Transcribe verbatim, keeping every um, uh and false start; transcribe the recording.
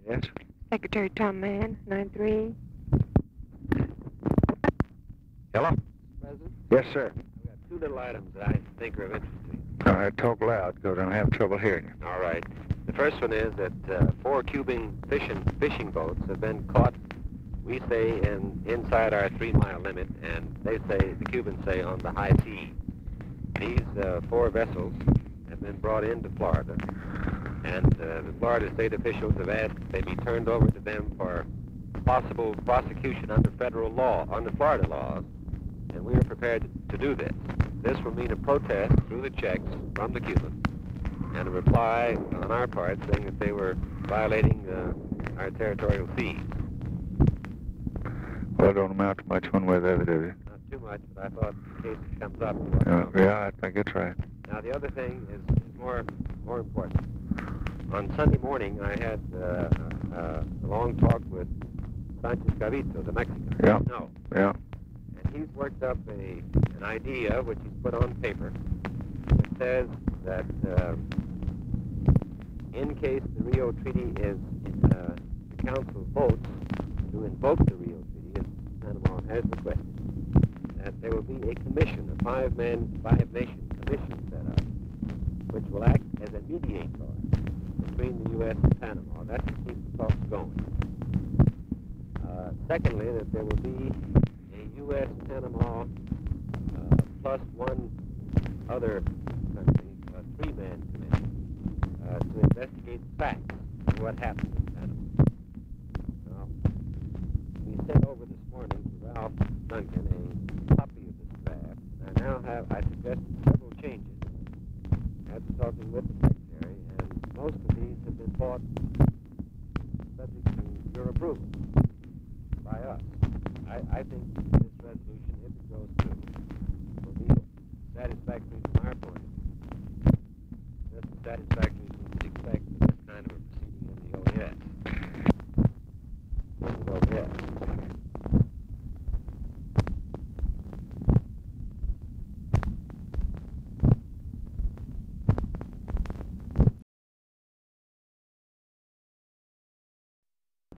Yes. Secretary Tom Mann, nine three. Hello? President? Yes, sir. I've got two little items that I think are of interest to you. All right, talk loud, because I'm having trouble hearing you. All right. The first one is that uh, four Cuban fishing, fishing boats have been caught, we say, in inside our three-mile limit, and they say, the Cubans say, on the high seas. These uh, four vessels have been brought into Florida, and uh, the Florida state officials have asked that they be turned over to them for possible prosecution under federal law, under Florida laws, and we are prepared to, to do this. This will mean a protest through the checks from the Cubans, and a reply on our part saying that they were violating uh, our territorial seas. Well, it don't amount to much one way or the other, does it? Not too much, but I thought in case it comes up. Uh, yeah, I think it's right. Now, the other thing is, is more more important. On Sunday morning, I had uh, uh, a long talk with Sanchez Gavito, the Mexican. Yeah. No. Yeah. And he's worked up a an idea, which he's put on paper, that says that uh, in case the Rio Treaty is, uh, the Council votes to invoke the Rio Treaty, as Panama has requested, that there will be a commission, a five-man, five-nation commission set up, which will act as a mediator between the U S and Panama. That's to keep the talks going. Uh, secondly, that there will be a U S Panama uh, plus one other country, a three-man commission, uh, to investigate the facts of what happened in Panama. Now, we sent over this morning to Ralph Duncan a copy of this draft, and I now have, I suggested several changes after talking with the Secretary, and most of these have been brought subject to your approval by us. I, I think this resolution, if it goes through, will be satisfactory from our point of view. Just as satisfactory